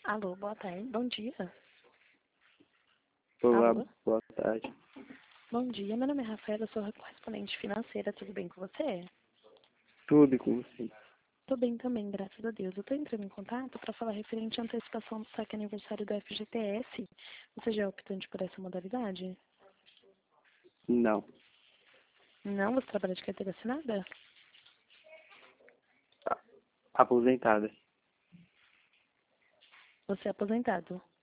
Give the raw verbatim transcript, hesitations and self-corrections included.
Alô, boa tarde. Bom dia. Olá, Alô? boa tarde. Bom dia, meu nome é Rafaela, eu sou a correspondente financeira, tudo bem com você? Tudo com você. Tô bem também, graças a Deus. Eu tô entrando em contato para falar referente à antecipação do saque aniversário do F G T S. Você já é optante por essa modalidade? Não. Não? Você trabalha de carteira assinada? Aposentada. Você é aposentado?